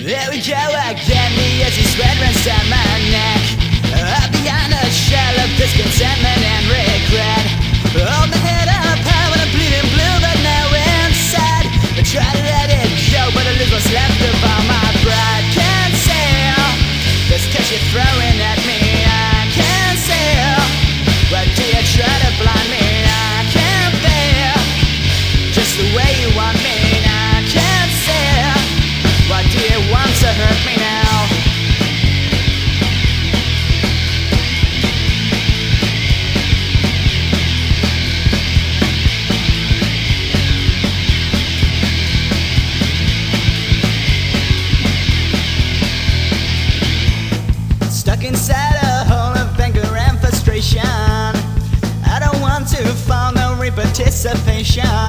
Here we go again, the edgy sweat runs down my neck. Up behind a shell of discontentment and regret. Hold my head up high when I'm bleeding blue, but now inside I try to let it go, but I lose what's left of all my pride. Can't sail this catch you're throwing at me. I can't sail. Why do you try to blind me? I can't bear just the way you want me. I can't sail. Why do you want to hurt me now? Stuck inside a hole of anger and frustration. I don't want to fall, no re-participation.